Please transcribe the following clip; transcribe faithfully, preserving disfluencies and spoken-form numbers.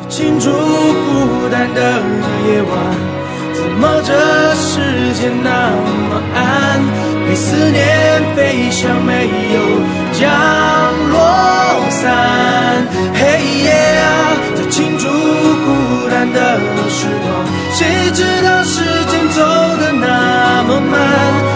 庆祝孤单的夜晚，怎么这世界那么暗？被思念飞翔，没有降落伞。嘿耶啊，在庆祝孤单的时光，谁知道时间走得那么慢？